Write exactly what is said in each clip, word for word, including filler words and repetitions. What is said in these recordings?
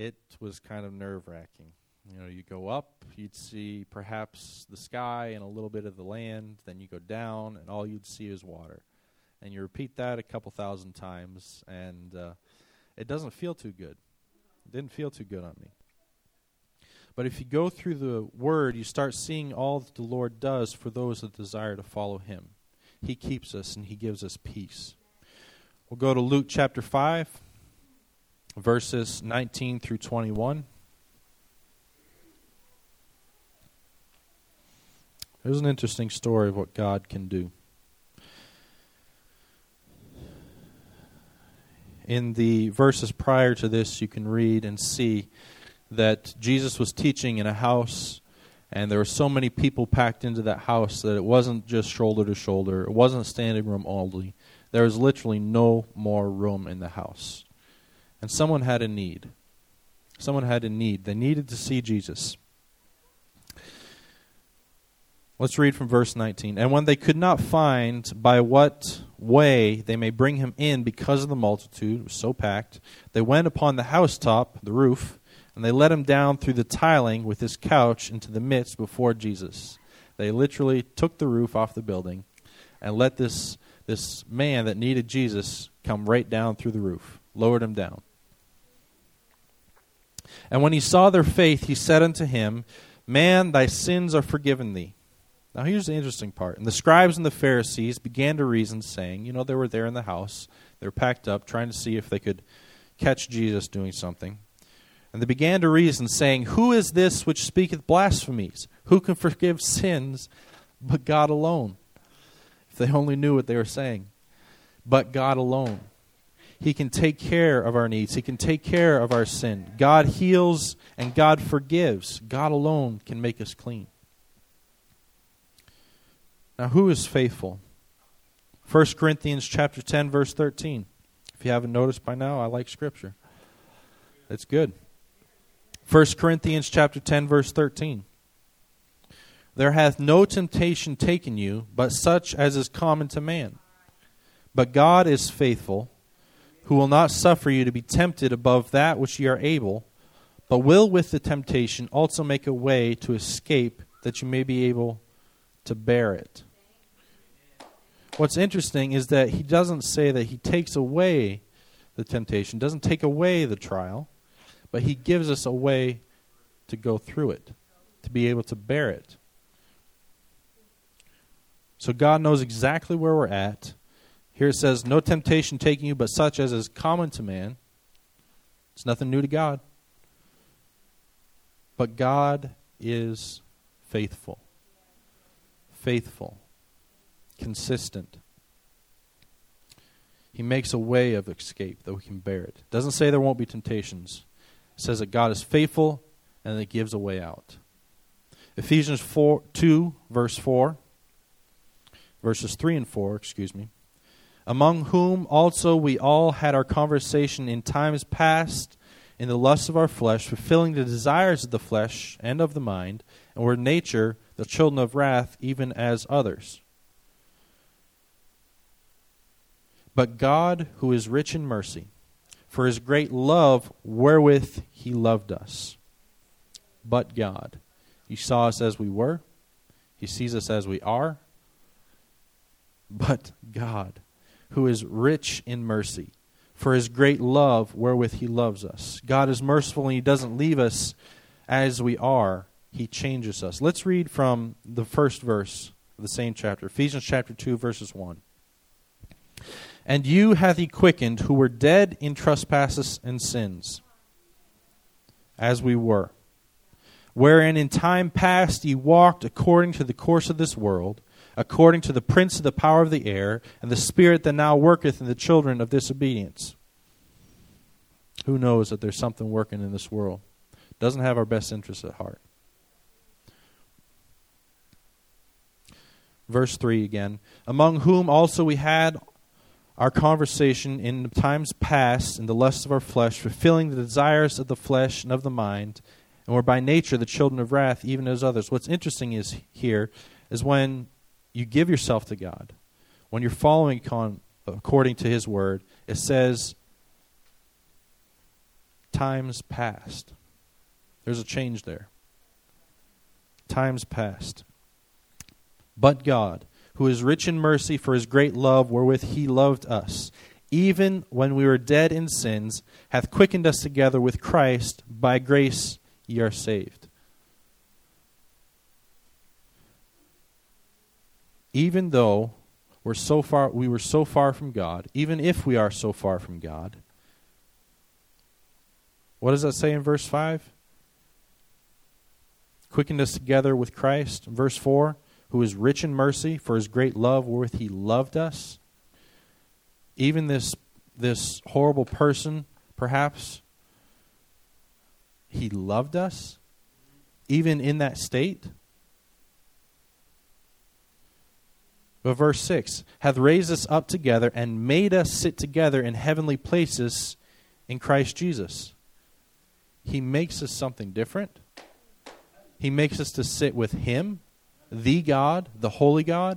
it was kind of nerve-wracking. You know, you go up, you'd see perhaps the sky and a little bit of the land, then you go down, and all you'd see is water. And you repeat that a couple thousand times, and uh, it doesn't feel too good. It didn't feel too good on me. But if you go through the Word, you start seeing all that the Lord does for those that desire to follow Him. He keeps us, and He gives us peace. We'll go to Luke chapter five, verses nineteen through twenty-one. There's an interesting story of what God can do. In the verses prior to this, you can read and see that Jesus was teaching in a house, and there were so many people packed into that house that it wasn't just shoulder to shoulder. It wasn't standing room only. There was literally no more room in the house. And someone had a need. Someone had a need. They needed to see Jesus. Let's read from verse nineteen. And when they could not find by what way they may bring him in because of the multitude, it was so packed, they went upon the housetop, the roof, and they let him down through the tiling with his couch into the midst before Jesus. They literally took the roof off the building and let this, this man that needed Jesus come right down through the roof, lowered him down. And when he saw their faith, he said unto him, Man, thy sins are forgiven thee. Now here's the interesting part. And the scribes and the Pharisees began to reason, saying, you know, they were there in the house. They were packed up, trying to see if they could catch Jesus doing something. And they began to reason, saying, Who is this which speaketh blasphemies? Who can forgive sins but God alone? If they only knew what they were saying. But God alone. He can take care of our needs. He can take care of our sin. God heals and God forgives. God alone can make us clean. Now, who is faithful? First Corinthians chapter ten, verse thirteen. If you haven't noticed by now, I like Scripture. It's good. First Corinthians chapter ten, verse thirteen. There hath no temptation taken you, but such as is common to man. But God is faithful, who will not suffer you to be tempted above that which ye are able, but will with the temptation also make a way to escape, that you may be able to bear it. What's interesting is that he doesn't say that he takes away the temptation, doesn't take away the trial, but he gives us a way to go through it, to be able to bear it. So God knows exactly where we're at. Here it says, no temptation taking you but such as is common to man. It's nothing new to God. But God is faithful. Faithful. Consistent. He makes a way of escape that we can bear it. It doesn't say there won't be temptations. It says that God is faithful and that He gives a way out. Ephesians four, two, verse four. Verses three and four, excuse me. Among whom also we all had our conversation in times past in the lusts of our flesh, fulfilling the desires of the flesh and of the mind, and were in nature the children of wrath, even as others. But God, who is rich in mercy, for His great love wherewith He loved us. But God, He saw us as we were. He sees us as we are. But God, who is rich in mercy, for His great love wherewith He loves us. God is merciful and He doesn't leave us as we are. He changes us. Let's read from the first verse of the same chapter. Ephesians chapter two, verses one. And you hath He quickened, who were dead in trespasses and sins, as we were, wherein in time past ye walked according to the course of this world, according to the prince of the power of the air, and the spirit that now worketh in the children of disobedience. Who knows that there's something working in this world? Doesn't have our best interests at heart. Verse three again. Among whom also we had our conversation in times past in the lusts of our flesh, fulfilling the desires of the flesh and of the mind, and were by nature the children of wrath, even as others. What's interesting is here is when you give yourself to God, when you're following con- according to His word, it says times past. There's a change there. Times past. But God, who is rich in mercy for his great love wherewith he loved us, even when we were dead in sins, hath quickened us together with Christ. By grace ye are saved. Even though we're so far, we were so far from God, even if we are so far from God, what does that say in verse five? Quickened us together with Christ. Verse four, who is rich in mercy for his great love wherewith he loved us. Even this, this horrible person, perhaps, he loved us, even in that state. But verse six, hath raised us up together and made us sit together in heavenly places in Christ Jesus. He makes us something different. He makes us to sit with him, the God, the holy God,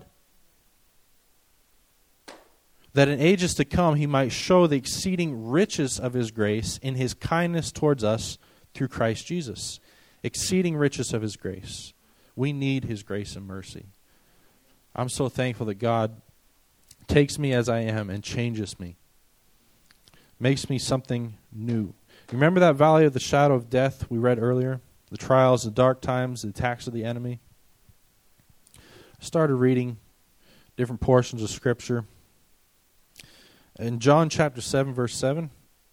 that in ages to come he might show the exceeding riches of his grace in his kindness towards us through Christ Jesus. Exceeding riches of his grace. We need his grace and mercy. I'm so thankful that God takes me as I am and changes me. Makes me something new. You remember that valley of the shadow of death we read earlier? The trials, the dark times, the attacks of the enemy. I started reading different portions of Scripture. In John chapter seven, verse seven,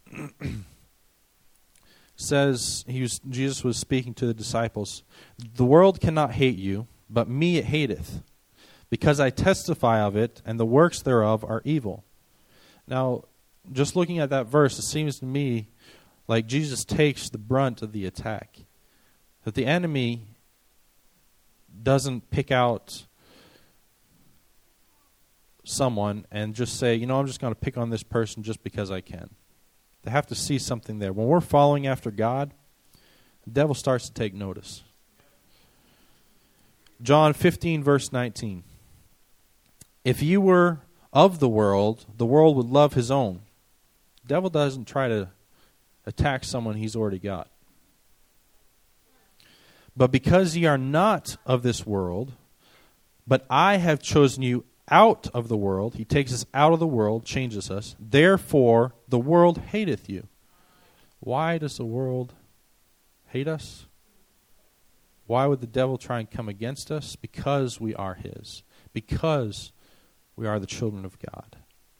says, he was, Jesus was speaking to the disciples, the world cannot hate you, but me it hateth, because I testify of it, and the works thereof are evil. Now, just looking at that verse, it seems to me like Jesus takes the brunt of the attack. That the enemy doesn't pick out someone and just say, you know, I'm just going to pick on this person just because I can. They have to see something there. When we're following after God, the devil starts to take notice. John fifteen, verse nineteen. If you were of the world, the world would love his own. The devil doesn't try to attack someone he's already got. But because ye are not of this world, but I have chosen you out of the world, he takes us out of the world, changes us, therefore the world hateth you. Why does the world hate us? Why would the devil try and come against us? Because we are his. Because we are the children of God.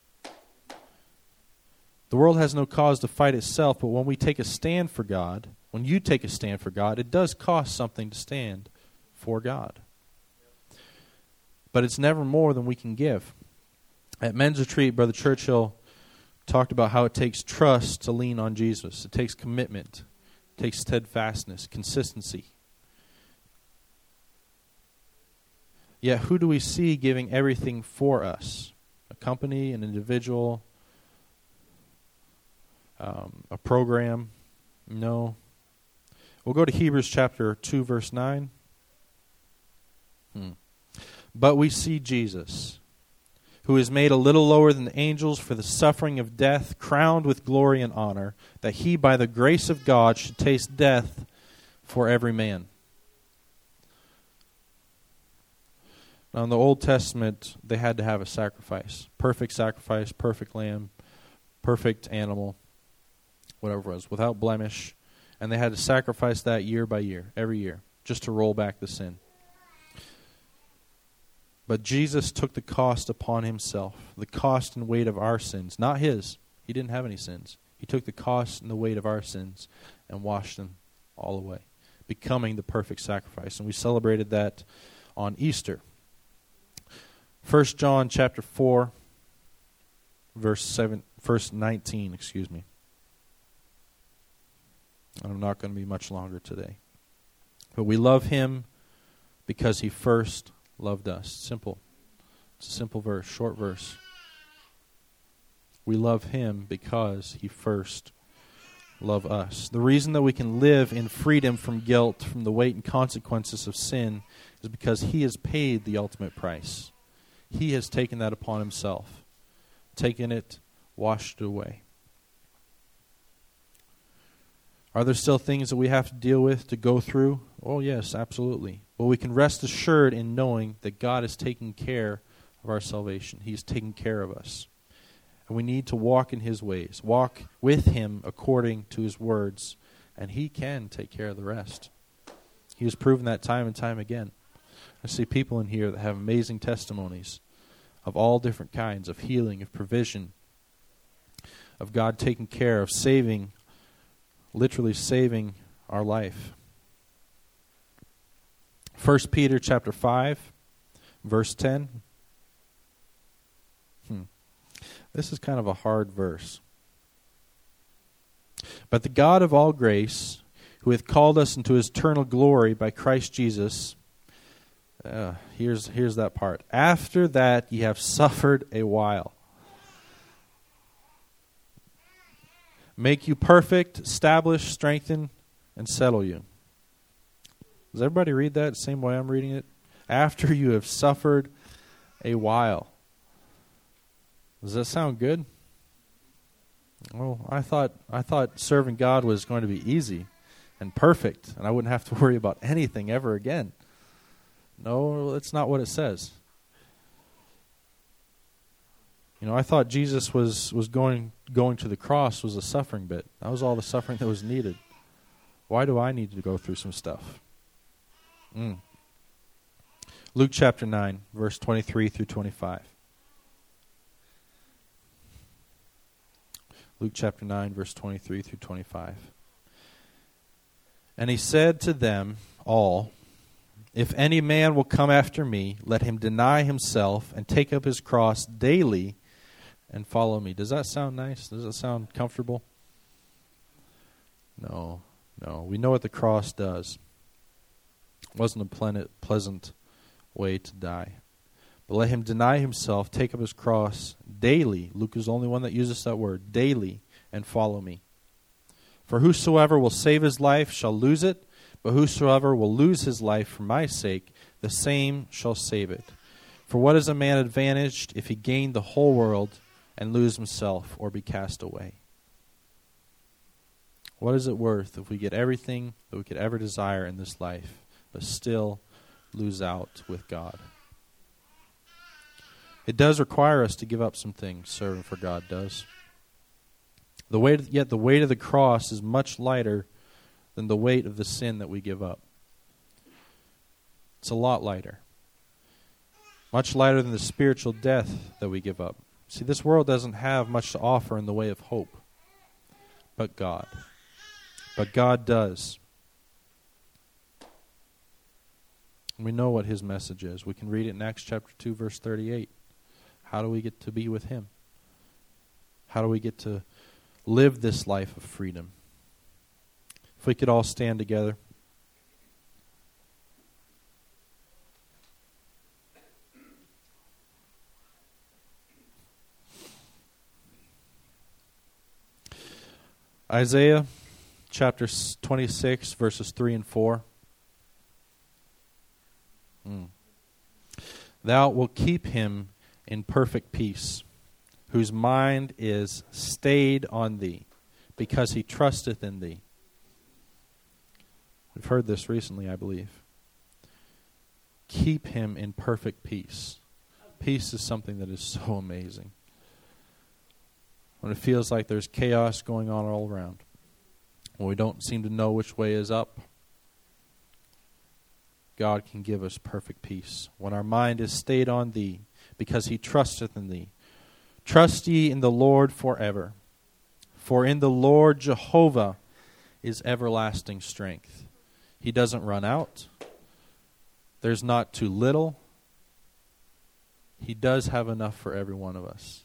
The world has no cause to fight itself, but when we take a stand for God, when you take a stand for God, it does cost something to stand for God. But it's never more than we can give. At Men's Retreat, Brother Churchill talked about how it takes trust to lean on Jesus. It takes commitment. It takes steadfastness, consistency. Yet who do we see giving everything for us? A company, an individual, um, a program? No. We'll go to Hebrews chapter two, verse nine. Hmm. But we see Jesus, who is made a little lower than the angels for the suffering of death, crowned with glory and honor, that he by the grace of God should taste death for every man. Now in the Old Testament, they had to have a sacrifice. Perfect sacrifice, perfect lamb, perfect animal, whatever it was, without blemish. And they had to sacrifice that year by year, every year, just to roll back the sin. But Jesus took the cost upon himself, the cost and weight of our sins, not his. He didn't have any sins. He took the cost and the weight of our sins and washed them all away, becoming the perfect sacrifice. And we celebrated that on Easter. First John chapter four, verse seven, verse nineteen, excuse me. I'm not going to be much longer today. But we love him because he first loved us. Simple. It's a simple verse, short verse. We love him because he first loved us. The reason that we can live in freedom from guilt, from the weight and consequences of sin, is because he has paid the ultimate price. He has taken that upon himself, taken it, washed it away. Are there still things that we have to deal with, to go through? Oh, yes, absolutely. But we can rest assured in knowing that God is taking care of our salvation. He's taking care of us. And we need to walk in His ways, walk with Him according to His words, and He can take care of the rest. He has proven that time and time again. I see people in here that have amazing testimonies of all different kinds, of healing, of provision, of God taking care, of saving, literally saving our life. First Peter chapter five, verse ten. Hmm. This is kind of a hard verse. But the God of all grace, who hath called us into His eternal glory by Christ Jesus, uh, here's here's that part. After that ye have suffered a while, make you perfect, establish, strengthen, and settle you. Does everybody read that the same way I'm reading it? After you have suffered a while. Does that sound good? Well, I thought I thought serving God was going to be easy and perfect, and I wouldn't have to worry about anything ever again. No, that's not what it says. You know, I thought Jesus was, was going going to the cross was the suffering bit. That was all the suffering that was needed. Why do I need to go through some stuff? Mm. Luke chapter nine, verse twenty-three through twenty-five. Luke chapter nine, verse twenty-three through twenty-five. And he said to them all, if any man will come after me, let him deny himself and take up his cross daily and follow me. Does that sound nice? Does that sound comfortable? No, no. We know what the cross does. It wasn't a pleasant way to die. But let him deny himself, take up his cross daily. Luke is the only one that uses that word, daily, and follow me. For whosoever will save his life shall lose it, but whosoever will lose his life for my sake, the same shall save it. For what is a man advantaged if he gain the whole world and lose himself or be cast away? What is it worth if we get everything that we could ever desire in this life, but still lose out with God? It does require us to give up some things, serving for God does. The weight, yet the weight of the cross is much lighter than the weight of the sin that we give up. It's a lot lighter. Much lighter than the spiritual death that we give up. See, this world doesn't have much to offer in the way of hope, but God. But God does. And we know what His message is. We can read it in Acts chapter two, verse thirty-eight. How do we get to be with Him? How do we get to live this life of freedom? If we could all stand together. Isaiah chapter twenty-six, verses three and four. Mm. Thou wilt keep him in perfect peace, whose mind is stayed on thee, because he trusteth in thee. We've heard this recently, I believe. Keep him in perfect peace. Peace is something that is so amazing. When it feels like there's chaos going on all around, when we don't seem to know which way is up, God can give us perfect peace. When our mind is stayed on thee, because he trusteth in thee. Trust ye in the Lord forever. For in the Lord Jehovah is everlasting strength. He doesn't run out. There's not too little. He does have enough for every one of us.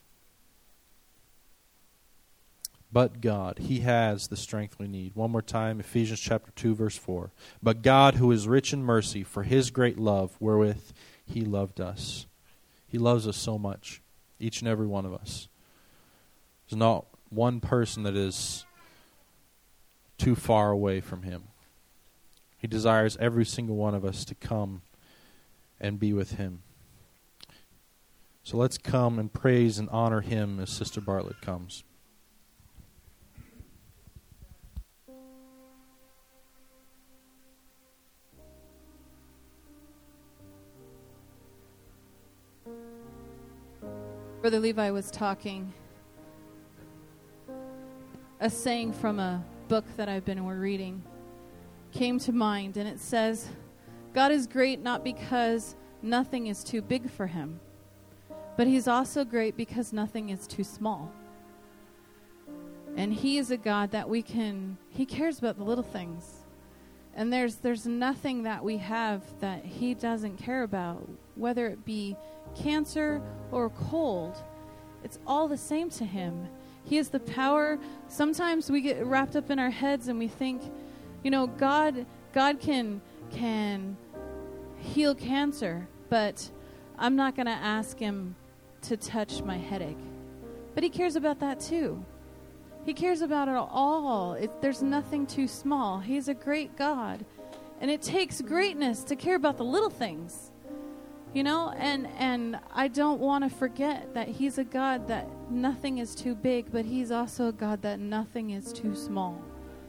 But God, He has the strength we need. One more time, Ephesians chapter two, verse four. But God, who is rich in mercy, for His great love, wherewith He loved us. He loves us so much, each and every one of us. There's not one person that is too far away from Him. He desires every single one of us to come and be with Him. So let's come and praise and honor Him as Sister Bartlett comes. Brother Levi was talking, a saying from a book that I've been reading came to mind, and it says, God is great not because nothing is too big for him, but he's also great because nothing is too small. And he is a God that we can, he cares about the little things. And there's there's nothing that we have that he doesn't care about, whether it be cancer or cold. It's all the same to him. He has the power. Sometimes we get wrapped up in our heads and we think, you know, God God can can heal cancer, but I'm not going to ask him to touch my headache. But he cares about that too. He cares about it all. It, there's nothing too small. He's a great God. And it takes greatness to care about the little things. You know, and, and I don't want to forget that he's a God that nothing is too big, but he's also a God that nothing is too small.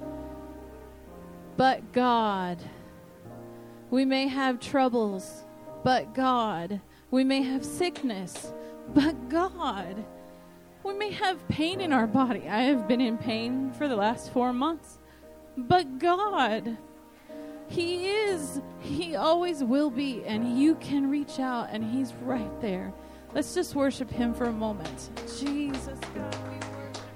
But God, we may have troubles, but God, we may have sickness, but God, we may have pain in our body. I have been in pain for the last four months, but God, he is, he always will be, and you can reach out, and he's right there. Let's just worship him for a moment. Jesus, God, we worship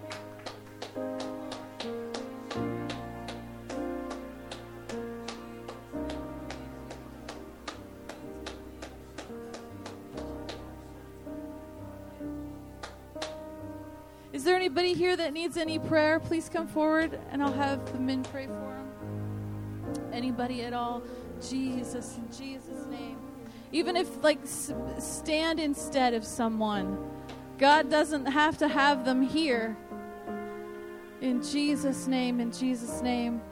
you. Is there anybody here that needs any prayer? Please come forward, and I'll have the men pray for them. Anybody at all? Jesus, in Jesus' name. Even if, like, s- stand instead of someone. God doesn't have to have them here. In Jesus' name, in Jesus' name.